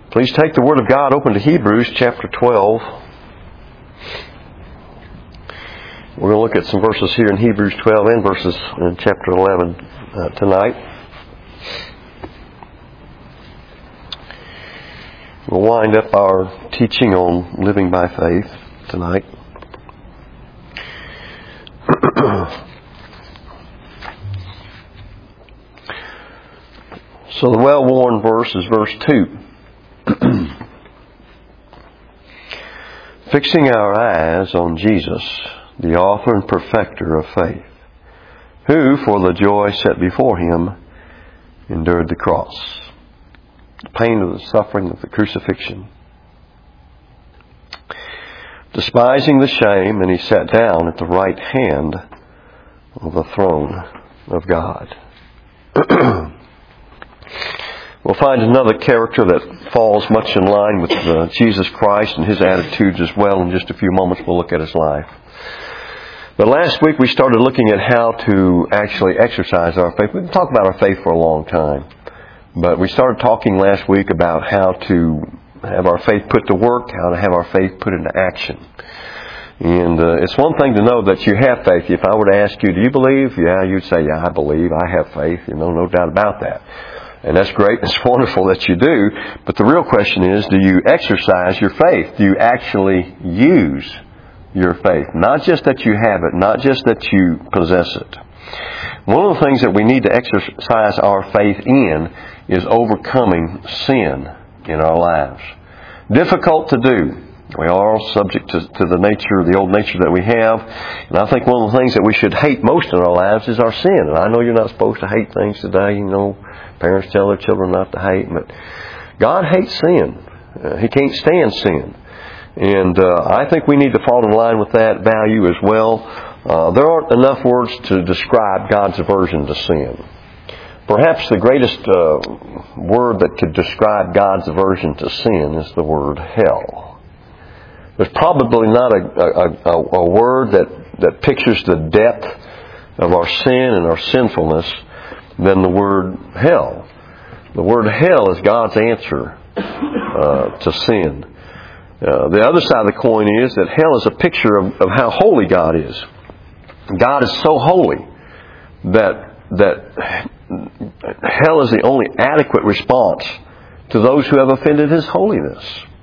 Please take the Word of God open to Hebrews chapter 12. We're going to look at some verses here in Hebrews 12 and verses in chapter 11 tonight. We'll wind up our teaching on living by faith tonight. So the well-worn verse is verse 2. Fixing our eyes on Jesus, the author and perfecter of faith, who, for the joy set before him, endured the cross, the pain of the suffering of the crucifixion, despising the shame, and he sat down at the right hand of the throne of God. We'll find another character that falls much in line with Jesus Christ and his attitudes as well. In just a few moments we'll look at his life. But last week we started looking at how to actually exercise our faith. We've been talking about our faith for a long time. But we started talking last week about how to have our faith put to work, how to have our faith put into action. And it's one thing to know that you have faith. If I were to ask you, do you believe? Yeah, you'd say, yeah, I believe. I have faith. No doubt about that. And that's great. It's wonderful that you do. But the real question is, do you exercise your faith? Do you actually use your faith? Not just that you have it, not just that you possess it. One of the things that we need to exercise our faith in is overcoming sin in our lives. Difficult to do. We are all subject to the nature, the old nature that we have. And I think one of the things that we should hate most in our lives is our sin. And I know you're not supposed to hate things today. Parents tell their children not to hate. But God hates sin. He can't stand sin. And I think we need to fall in line with that value as well. There aren't enough words to describe God's aversion to sin. Perhaps the greatest word that could describe God's aversion to sin is the word hell. There's probably not a word that pictures the depth of our sin and our sinfulness than the word hell. The word hell is God's answer to sin. The other side of the coin is that hell is a picture of how holy God is. God is so holy that hell is the only adequate response to those who have offended His holiness.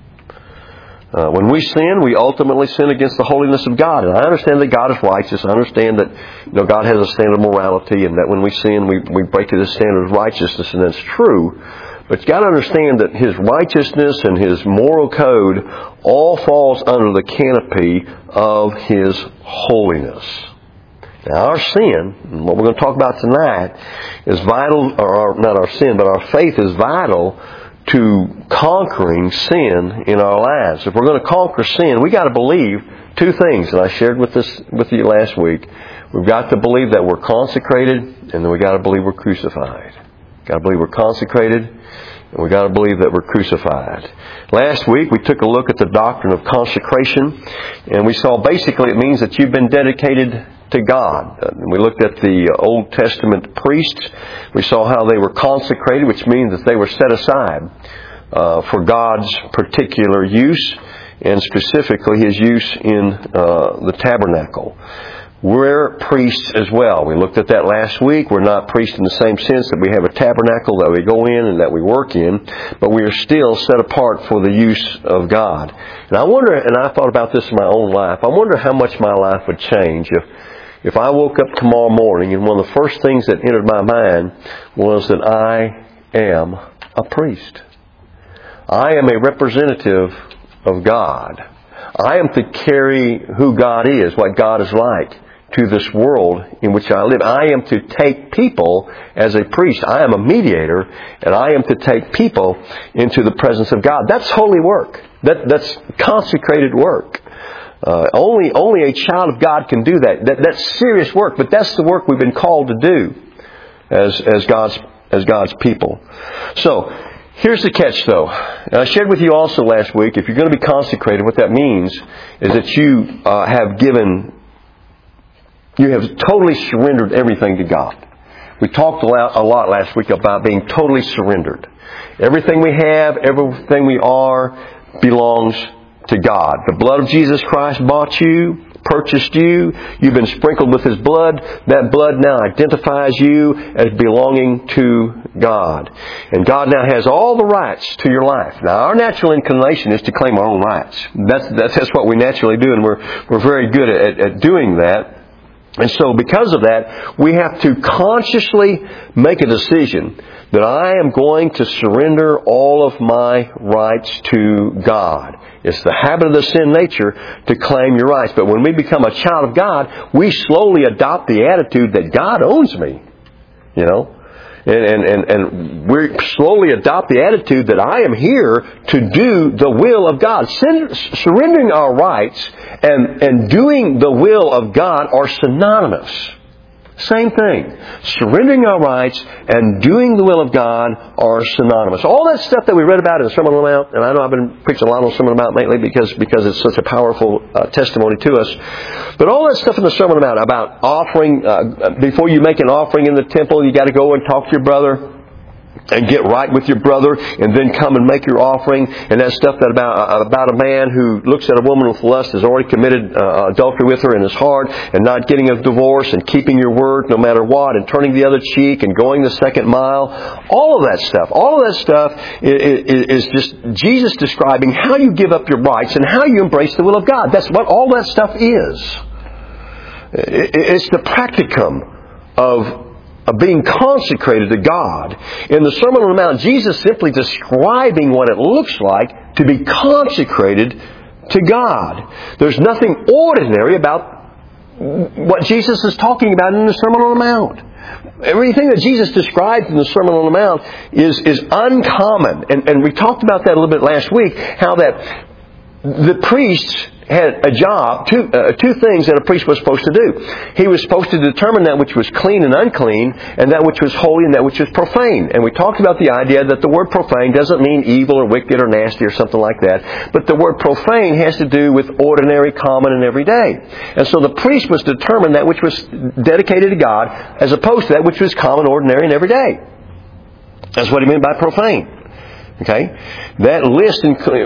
When we sin, we ultimately sin against the holiness of God. And I understand that God is righteous. I understand that God has a standard of morality, and that when we sin, we break His standard of righteousness, and that's true. But you've got to understand that His righteousness and His moral code all falls under the canopy of His holiness. Now our sin, and what we're going to talk about tonight, is vital, or not our sin, but our faith is vital to conquering sin in our lives. If we're going to conquer sin, we got to believe two things, and I shared with you last week. We've got to believe that we're consecrated, and then we got to believe we're crucified. Got to believe we're consecrated, and we got to believe that we're crucified. Last week we took a look at the doctrine of consecration, and we saw basically it means that you've been dedicated to God. We looked at the Old Testament priests. We saw how they were consecrated, which means that they were set aside for God's particular use, and specifically His use in the tabernacle. We're priests as well. We looked at that last week. We're not priests in the same sense that we have a tabernacle that we go in and that we work in, but we are still set apart for the use of God. And I wonder, and I thought about this in my own life, I wonder how much my life would change if I woke up tomorrow morning and one of the first things that entered my mind was that I am a priest. I am a representative of God. I am to carry who God is, what God is like, to this world in which I live. I am to take people as a priest. I am a mediator, and I am to take people into the presence of God. That's holy work. That's consecrated work. Only a child of God can do that. That's serious work, but that's the work we've been called to do as God's people. So, here's the catch though. And I shared with you also last week, if you're going to be consecrated, what that means is that you have totally surrendered everything to God. We talked a lot last week about being totally surrendered. Everything we have, everything we are, belongs to God. The blood of Jesus Christ bought you, purchased you. You've been sprinkled with His blood. That blood now identifies you as belonging to God. And God now has all the rights to your life. Now, our natural inclination is to claim our own rights. That's what we naturally do, and we're very good at doing that. And so because of that, we have to consciously make a decision that I am going to surrender all of my rights to God. It's the habit of the sin nature to claim your rights. But when we become a child of God, we slowly adopt the attitude that God owns me. You know? And we slowly adopt the attitude that I am here to do the will of God. Surrendering our rights and doing the will of God are synonymous. Same thing. Surrendering our rights and doing the will of God are synonymous. All that stuff that we read about in the Sermon on the Mount, and I know I've been preaching a lot on the Sermon on the Mount lately because it's such a powerful testimony to us. But all that stuff in the Sermon on the Mount about offering, before you make an offering in the temple, you got to go and talk to your brother and get right with your brother, and then come and make your offering. And that stuff that about a man who looks at a woman with lust, has already committed adultery with her in his heart, and not getting a divorce, and keeping your word no matter what, and turning the other cheek, and going the second mile. All of that stuff is just Jesus describing how you give up your rights and how you embrace the will of God. That's what all that stuff is. It's the practicum of being consecrated to God. In the Sermon on the Mount, Jesus simply describing what it looks like to be consecrated to God. There's nothing ordinary about what Jesus is talking about in the Sermon on the Mount. Everything that Jesus described in the Sermon on the Mount is uncommon. And we talked about that a little bit last week, how that the priests had a job, two things that a priest was supposed to do. He was supposed to determine that which was clean and unclean, and that which was holy and that which was profane. And we talked about the idea that the word profane doesn't mean evil or wicked or nasty or something like that, but the word profane has to do with ordinary, common, and everyday. And so the priest was to determine that which was dedicated to God as opposed to that which was common, ordinary, and everyday. That's what he meant by profane. Okay? That list,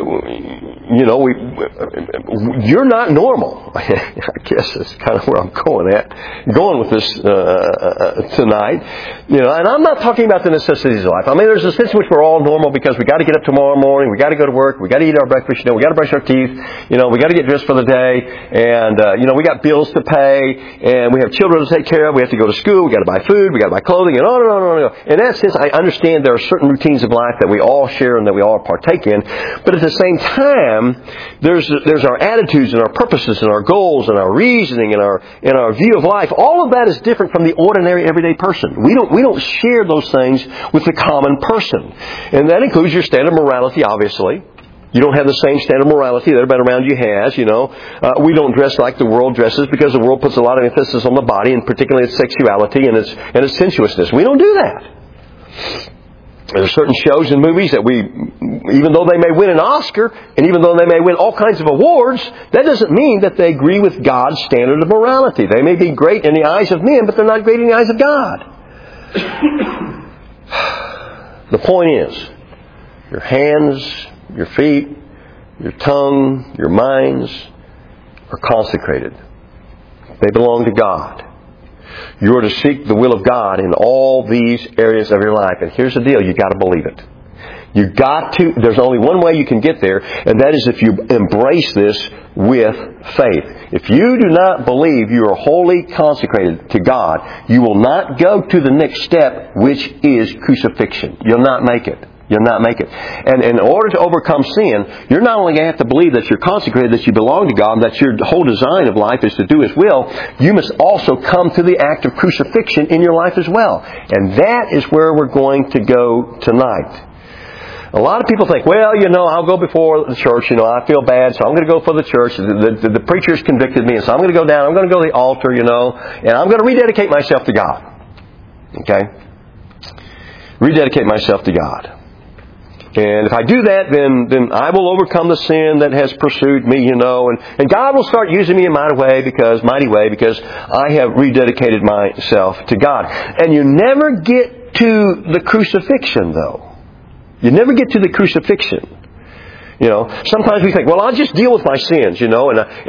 you're not normal. I guess that's kind of where I'm going with this tonight. And I'm not talking about the necessities of life. I mean, there's a sense in which we're all normal because we got to get up tomorrow morning, we got to go to work, we got to eat our breakfast, we got to brush our teeth, we got to get dressed for the day, and we got bills to pay, and we have children to take care of, we have to go to school, we got to buy food, we got to buy clothing, and on and on and on. In that sense, I understand there are certain routines of life that we all share and that we all partake in, but at the same time, there's our attitudes and our purposes and our goals and our reasoning and our view of life. All of that is different from the ordinary everyday person. We don't share those things with the common person, and that includes your standard morality. Obviously, you don't have the same standard morality that everybody around you has. We don't dress like the world dresses because the world puts a lot of emphasis on the body, and particularly its sexuality and its sensuousness. We don't do that. There are certain shows and movies that even though they may win an Oscar, and even though they may win all kinds of awards, that doesn't mean that they agree with God's standard of morality. They may be great in the eyes of men, but they're not great in the eyes of God. The point is, your hands, your feet, your tongue, your minds are consecrated. They belong to God. You are to seek the will of God in all these areas of your life. And here's the deal, you've got to believe it. There's only one way you can get there, and that is if you embrace this with faith. If you do not believe you are wholly consecrated to God, you will not go to the next step, which is crucifixion. You'll not make it. You'll not make it. And in order to overcome sin, you're not only going to have to believe that you're consecrated, that you belong to God, and that your whole design of life is to do His will, you must also come to the act of crucifixion in your life as well. And that is where we're going to go tonight. A lot of people think, I'll go before the church, I feel bad, so I'm going to go for the church. The preacher's convicted me, and so I'm going to go down, I'm going to go to the altar, and I'm going to rededicate myself to God. Okay? Rededicate myself to God. And if I do that, then I will overcome the sin that has pursued me, and God will start using me in mighty way because I have rededicated myself to God. And you never get to the crucifixion, though. You never get to the crucifixion. Sometimes we think, well, I'll just deal with my sins, and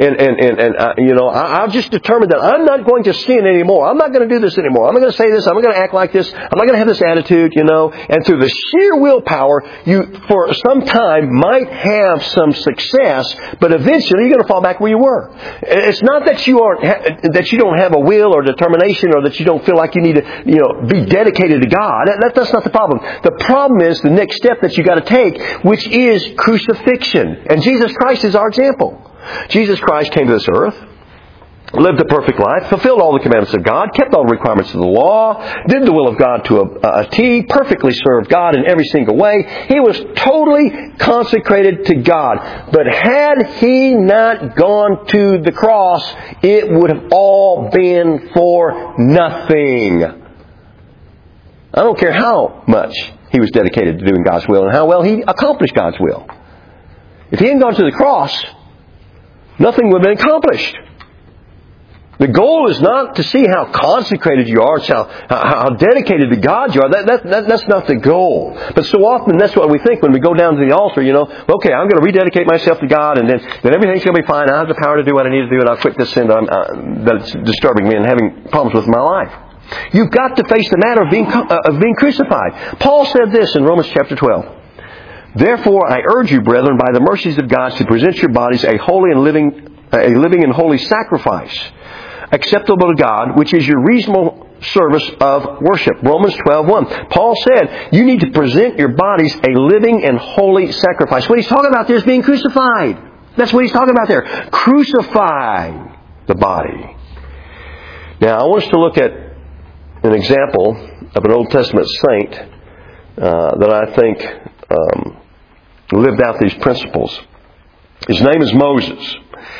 I'll just determine that I'm not going to sin anymore. I'm not going to do this anymore. I'm not going to say this. I'm not going to act like this. I'm not going to have this attitude, And through the sheer willpower, you, for some time, might have some success, but eventually you're going to fall back where you were. It's not that you don't have a will or determination, or that you don't feel like you need to, be dedicated to God. That's not the problem. The problem is the next step that you got to take, which is crucifixion. And Jesus Christ is our example. Jesus Christ came to this earth, lived a perfect life, fulfilled all the commandments of God, kept all the requirements of the law, did the will of God to a T, perfectly served God in every single way. He was totally consecrated to God. But had He not gone to the cross, it would have all been for nothing. I don't care how much He was dedicated to doing God's will and how well He accomplished God's will. If He hadn't gone to the cross, nothing would have been accomplished. The goal is not to see how consecrated you are, how dedicated to God you are. That's not the goal. But so often that's what we think when we go down to the altar, okay, I'm going to rededicate myself to God, and then everything's going to be fine. I have the power to do what I need to do, and I'll quit this sin that's disturbing me and having problems with my life. You've got to face the matter of being crucified. Paul said this in Romans chapter 12. Therefore, I urge you, brethren, by the mercies of God, to present your bodies a living and holy sacrifice, acceptable to God, which is your reasonable service of worship. Romans 12:1. Paul said, you need to present your bodies a living and holy sacrifice. What he's talking about there is being crucified. That's what he's talking about there. Crucify the body. Now, I want us to look at an example of an Old Testament saint that I think lived out these principles. His name is Moses.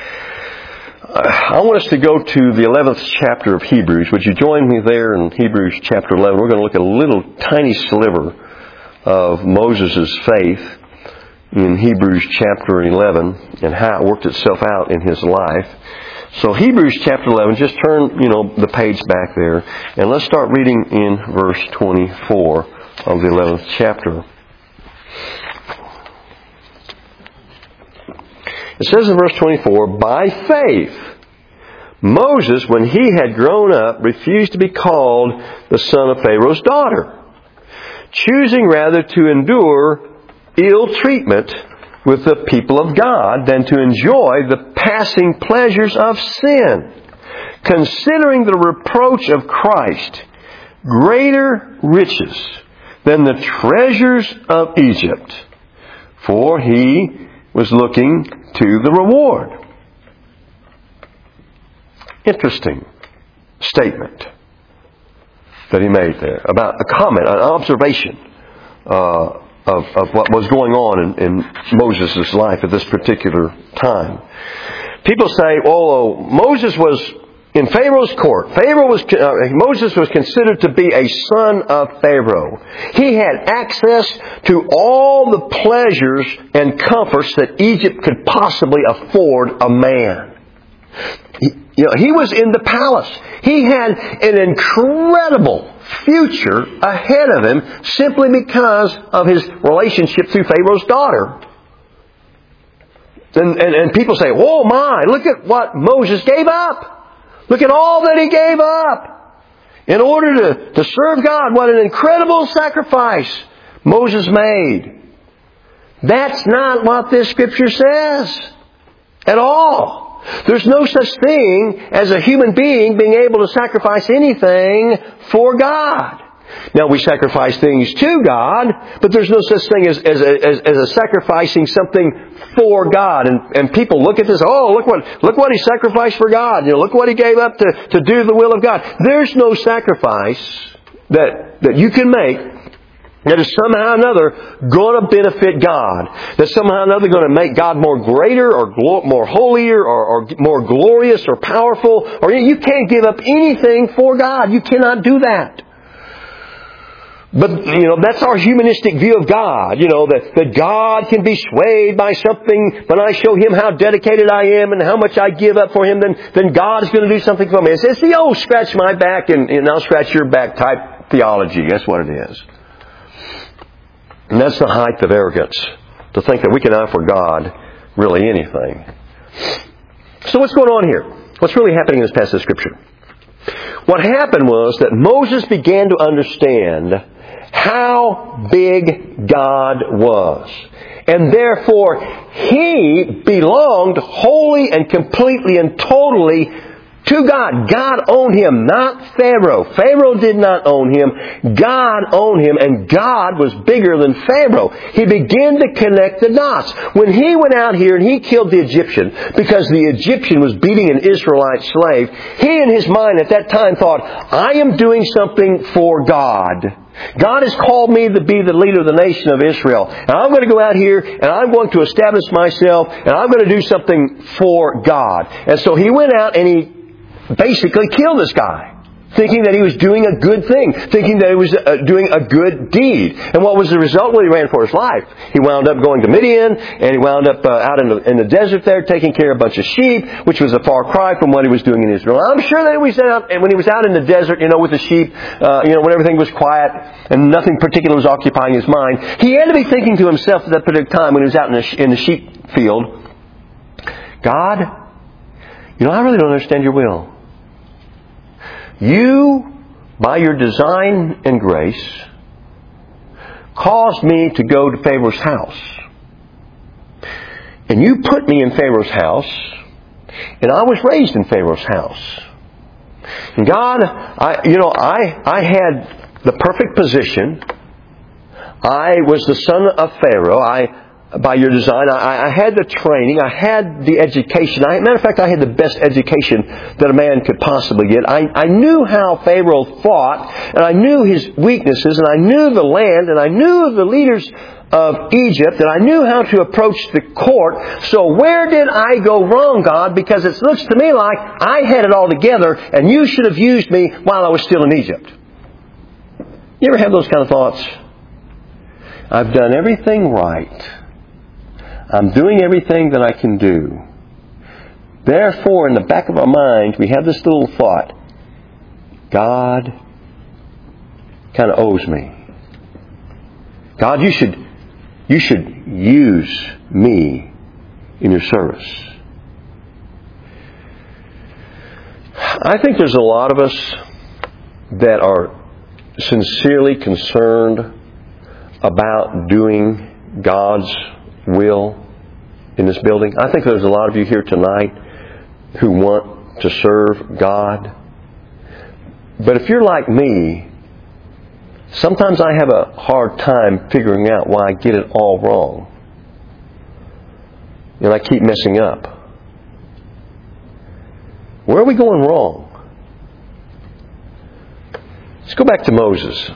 I want us to go to the 11th chapter of Hebrews. Would you join me there in Hebrews chapter 11? We're going to look at a little tiny sliver of Moses' faith in Hebrews chapter 11 and how it worked itself out in his life. So Hebrews chapter 11, just turn, the page back there, and let's start reading in verse 24 of the 11th chapter. It says in verse 24, by faith, Moses, when he had grown up, refused to be called the son of Pharaoh's daughter, choosing rather to endure ill treatment with the people of God than to enjoy the passing pleasures of sin, considering the reproach of Christ greater riches than the treasures of Egypt, for he was looking to the reward. Interesting statement that he made there about a comment, an observation of what was going on in Moses' life at this particular time. People say, Moses was in Pharaoh's court. Moses was considered to be a son of Pharaoh. He had access to all the pleasures and comforts that Egypt could possibly afford a man. He was in the palace. He had an incredible future ahead of him simply because of his relationship through Pharaoh's daughter. And people say, oh my, look at what Moses gave up. Look at all that he gave up in order to serve God. What an incredible sacrifice Moses made. That's not what this Scripture says at all. There's no such thing as a human being being able to sacrifice anything for God. Now, we sacrifice things to God, but there's no such thing as a sacrificing something for God. And people look at this, look what he sacrificed for God. Look what he gave up to do the will of God. There's no sacrifice that you can make that is somehow or another going to benefit God. That's somehow or another going to make God more greater or more holier or more glorious or powerful. Or you can't give up anything for God. You cannot do that. But, that's our humanistic view of God. That God can be swayed by something. When I show Him how dedicated I am and how much I give up for Him, then God is going to do something for me. It's the old scratch my back and I'll scratch your back type theology. That's what it is. And that's the height of arrogance, to think that we can offer God really anything. So what's going on here? What's really happening in this passage of Scripture? What happened was that Moses began to understand how big God was. And therefore, he belonged wholly and completely and totally to God. God owned him, not Pharaoh. Pharaoh did not own him. God owned him, and God was bigger than Pharaoh. He began to connect the dots. When he went out here and he killed the Egyptian, because the Egyptian was beating an Israelite slave, he in his mind at that time thought, I am doing something for God. God has called me to be the leader of the nation of Israel. And I'm going to go out here and I'm going to establish myself and I'm going to do something for God. And so he went out and he basically killed this guy, thinking that he was doing a good thing, thinking that he was doing a good deed. And what was the result? Well, he ran for his life. He wound up going to Midian, and he wound up out in the desert there, taking care of a bunch of sheep, which was a far cry from what he was doing in Israel. I'm sure that when he was out in the desert, with the sheep, when everything was quiet and nothing particular was occupying his mind, he had to be thinking to himself at that particular time when he was out in the sheep field, God, I really don't understand your will. You, by your design and grace, caused me to go to Pharaoh's house. And you put me in Pharaoh's house, and I was raised in Pharaoh's house. And God, I had the perfect position. I was the son of Pharaoh. By your design, I had the training, I had the education. Matter of fact, I had the best education that a man could possibly get. I knew how Pharaoh thought, and I knew his weaknesses, and I knew the land, and I knew the leaders of Egypt, and I knew how to approach the court. So where did I go wrong, God? Because it looks to me like I had it all together, and you should have used me while I was still in Egypt. You ever have those kind of thoughts? I've done everything right. I'm doing everything that I can do. Therefore, in the back of our mind, we have this little thought. God kind of owes me. God, you should use me in your service. I think there's a lot of us that are sincerely concerned about doing God's will in this building. I think there's a lot of you here tonight who want to serve God. But if you're like me, sometimes I have a hard time figuring out why I get it all wrong. And I keep messing up. Where are we going wrong? Let's go back to Moses.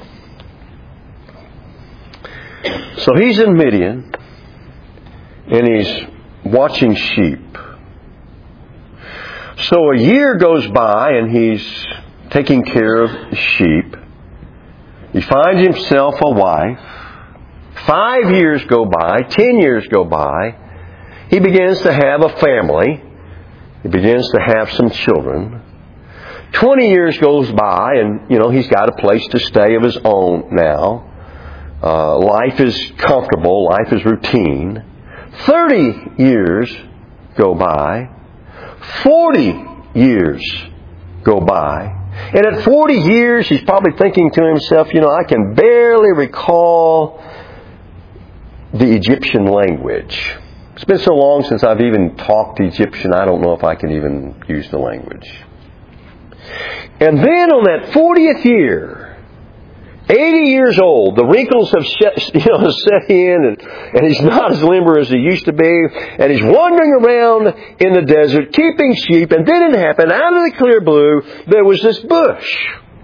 So he's in Midian, and he's watching sheep. So a year goes by, and he's taking care of sheep. He finds himself a wife. 5 years go by. 10 years go by. He begins to have a family. He begins to have some children. 20 years goes by, and, he's got a place to stay of his own now. Life is comfortable. Life is routine. 30 years go by. 40 years go by. And at 40 years, he's probably thinking to himself, I can barely recall the Egyptian language. It's been so long since I've even talked Egyptian, I don't know if I can even use the language. And then on that 40th year, 80 years old, the wrinkles have set in, and he's not as limber as he used to be, and he's wandering around in the desert, keeping sheep, and then it happened, out of the clear blue, there was this bush.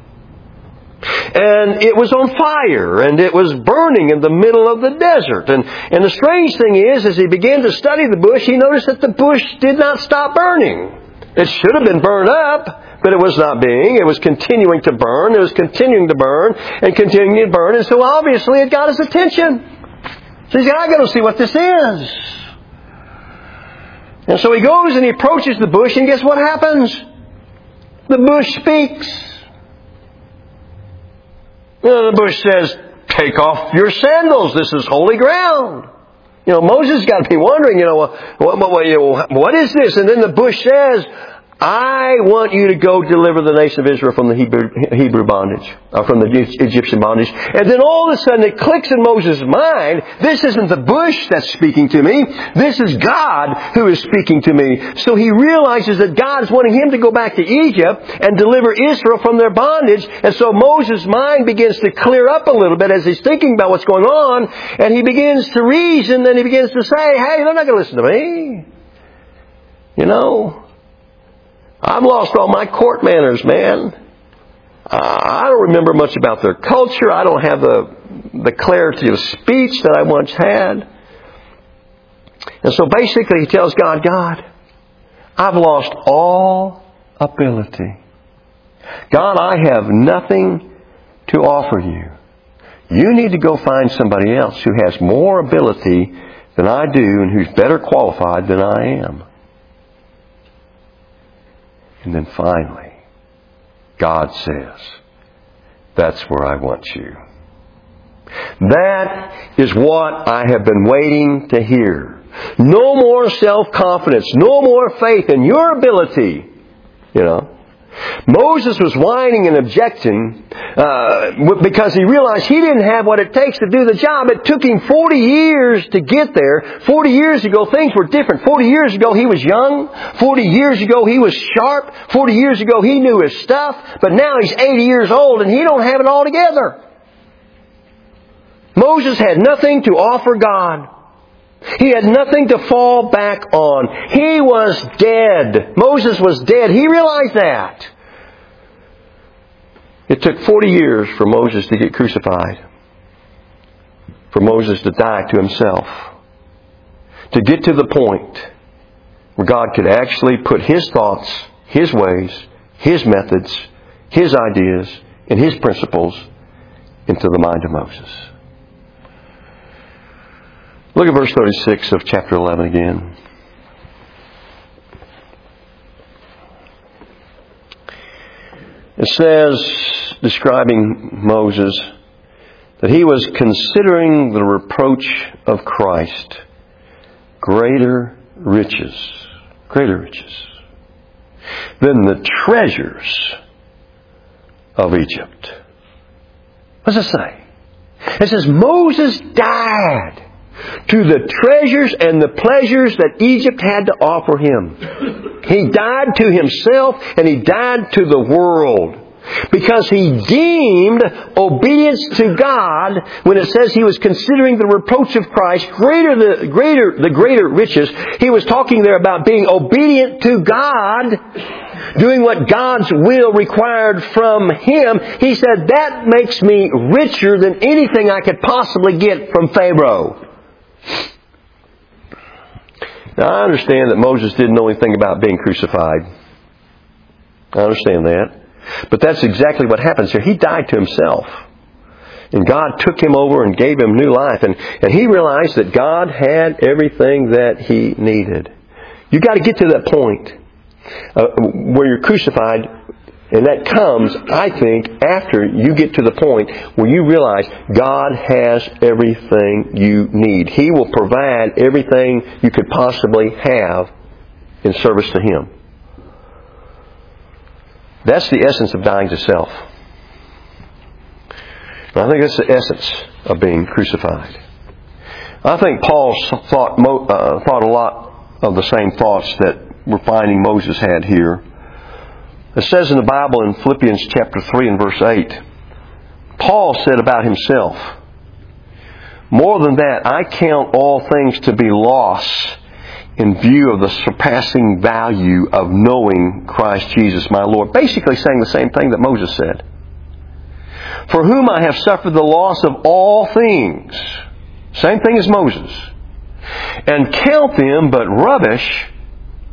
And it was on fire, and it was burning in the middle of the desert. And the strange thing is, as he began to study the bush, he noticed that the bush did not stop burning. It should have been burned up, but it was not being. It was continuing to burn. It was continuing to burn and continuing to burn. And so obviously it got his attention. So he said, I got to see what this is. And so he goes and he approaches the bush, and guess what happens? The bush speaks. And the bush says, take off your sandals. This is holy ground. Moses got to be wondering, what is this? And then the bush says, I want you to go deliver the nation of Israel from the Hebrew bondage, from the Egyptian bondage. And then all of a sudden it clicks in Moses' mind, this isn't the bush that's speaking to me. This is God who is speaking to me. So he realizes that God is wanting him to go back to Egypt and deliver Israel from their bondage. And so Moses' mind begins to clear up a little bit as he's thinking about what's going on. And he begins to reason, and he begins to say, hey, they're not going to listen to me. I've lost all my court manners, man. I don't remember much about their culture. I don't have the clarity of speech that I once had. And so basically he tells God, I've lost all ability. God, I have nothing to offer you. You need to go find somebody else who has more ability than I do and who's better qualified than I am. And then finally, God says, that's where I want you. That is what I have been waiting to hear. No more self-confidence. No more faith in your ability. Moses was whining and objecting because he realized he didn't have what it takes to do the job. It took him 40 years to get there. 40 years ago, things were different. 40 years ago, he was young. 40 years ago, he was sharp. 40 years ago, he knew his stuff. But now he's 80 years old and he don't have it all together. Moses had nothing to offer God. He had nothing to fall back on. He was dead. Moses was dead. He realized that. It took 40 years for Moses to get crucified. For Moses to die to himself. To get to the point where God could actually put His thoughts, His ways, His methods, His ideas, and His principles into the mind of Moses. Look at verse 36 of chapter 11 again. It says, describing Moses, that he was considering the reproach of Christ greater riches than the treasures of Egypt. What does it say? It says Moses died to the treasures and the pleasures that Egypt had to offer him. He died to himself and he died to the world. Because he deemed obedience to God, when it says he was considering the reproach of Christ the greater riches, he was talking there about being obedient to God, doing what God's will required from him. He said, that makes me richer than anything I could possibly get from Pharaoh. Now, I understand that Moses didn't know anything about being crucified. I understand that. But that's exactly what happens here. He died to himself. And God took him over and gave him new life. And he realized that God had everything that he needed. You've got to get to that point where you're crucified. And that comes, I think, after you get to the point where you realize God has everything you need. He will provide everything you could possibly have in service to Him. That's the essence of dying to self. And I think that's the essence of being crucified. I think Paul thought a lot of the same thoughts that we're finding Moses had here. It says in the Bible in Philippians chapter 3 and verse 8, Paul said about himself, more than that, I count all things to be loss in view of the surpassing value of knowing Christ Jesus my Lord. Basically saying the same thing that Moses said. For whom I have suffered the loss of all things. Same thing as Moses. And count them but rubbish,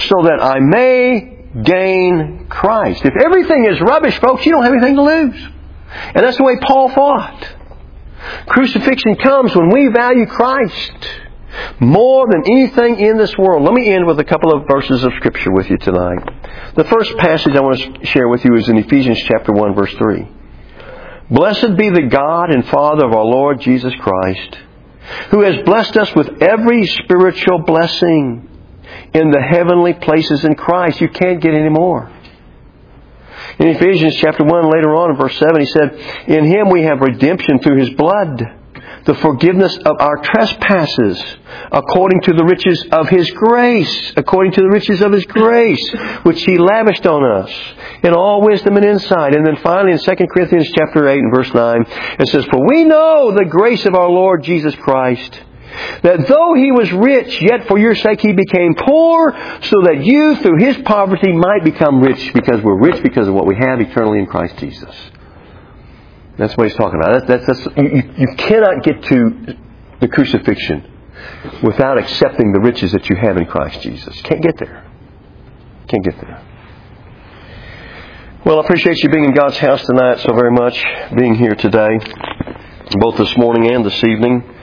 so that I may gain Christ. If everything is rubbish, folks, you don't have anything to lose. And that's the way Paul thought. Crucifixion comes when we value Christ more than anything in this world. Let me end with a couple of verses of Scripture with you tonight. The first passage I want to share with you is in Ephesians chapter 1, verse 3. Blessed be the God and Father of our Lord Jesus Christ, who has blessed us with every spiritual blessing in the heavenly places in Christ. You can't get any more. In Ephesians chapter 1, later on in verse 7, he said, in Him we have redemption through His blood, the forgiveness of our trespasses, according to the riches of His grace, according to the riches of His grace, which He lavished on us in all wisdom and insight. And then finally in 2 Corinthians chapter 8 and verse 9, it says, for we know the grace of our Lord Jesus Christ, that though He was rich, yet for your sake He became poor, so that you through His poverty might become rich, because we're rich because of what we have eternally in Christ Jesus. That's what he's talking about. You cannot get to the crucifixion without accepting the riches that you have in Christ Jesus. Can't get there. Can't get there. Well, I appreciate you being in God's house tonight so very much, being here today, both this morning and this evening.